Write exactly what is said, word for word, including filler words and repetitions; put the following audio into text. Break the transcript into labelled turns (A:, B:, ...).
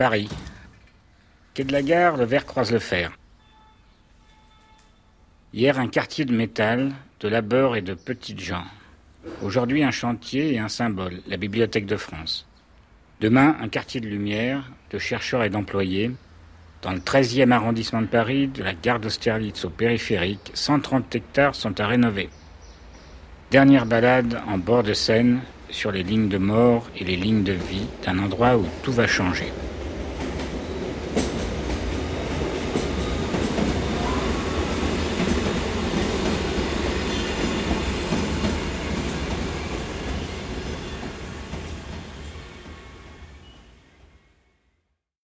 A: Paris. Quai de la Gare, le ver croise le fer. Hier, un quartier de métal, de labeur et de petites gens. Aujourd'hui, un chantier et un symbole, la Bibliothèque de France. Demain, un quartier de lumière, de chercheurs et d'employés. Dans le treizième arrondissement de Paris, de la gare d'Austerlitz au périphérique, cent trente hectares sont à rénover. Dernière balade en bord de Seine, sur les lignes de mort et les lignes de vie d'un endroit où tout va changer.